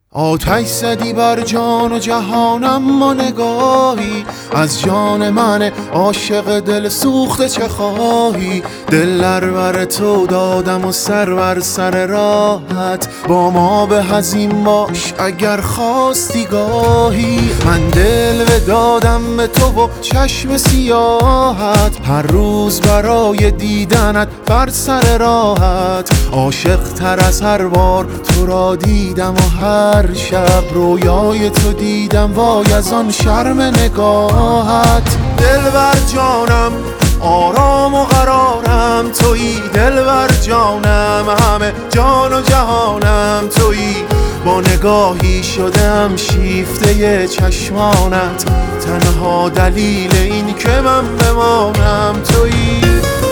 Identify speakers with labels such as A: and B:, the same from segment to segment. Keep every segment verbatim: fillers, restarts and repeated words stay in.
A: آتش زدی بر جان و جهانم و نگاهی از جان من عاشق دل سوخته چه خواهی؟ دل در تو دادم و سر بر سر راحت، با ما به هزین باش اگر خواستی گاهی. من دل بدادم به تو و چشم سیاحت، هر روز برای دیدنت بر سر راحت. عاشق تر از هر بار تو را دیدم و هر شب رویای تو دیدم، وای از آن شرم نگاهت. دل بر جانم آرام و قرارم تویی، دل بر جانم همه جان و جهانم تویی. با نگاهی شدم شیفته چشمانت، تنها دلیل این که من بمانم تویی.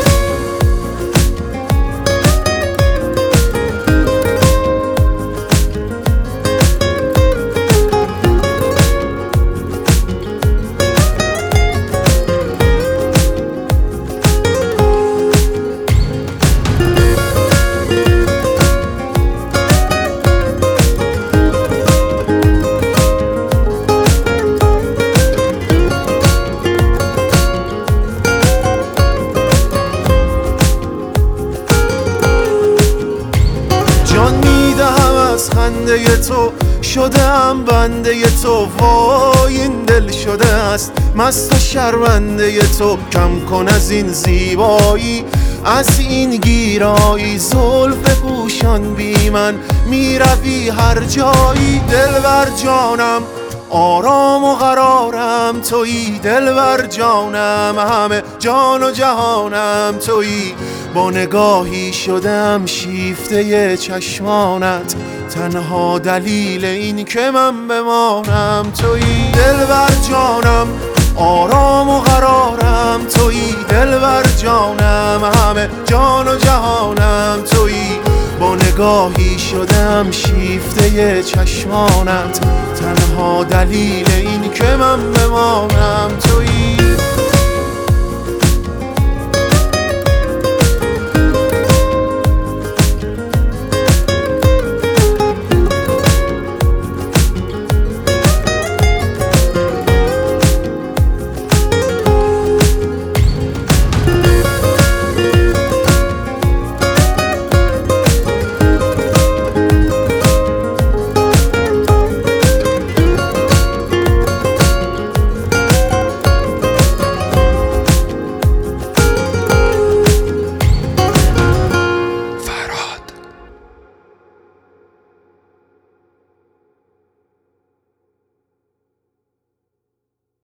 A: جان میدهم از خنده تو، شدم بنده تو، وای این دل شده است مست و شرمنده تو. کم کن از این زیبایی، از این گیرایی، زلف پوشان بی من میروی هر جایی. دل بر جانم آرام و قرارم تویی، دل بر جانم همه جان و جهانم تویی. با نگاهی شدم شیفته چشمانت، تنها دلیل این که من بمانم تویی. دل بر جانم آرام و قرارم تویی، دل بر جانم همه جان و جهانم تویی. با نگاهی شدم شیفته چشمانت، تنها دلیل این که من بمانم تویی.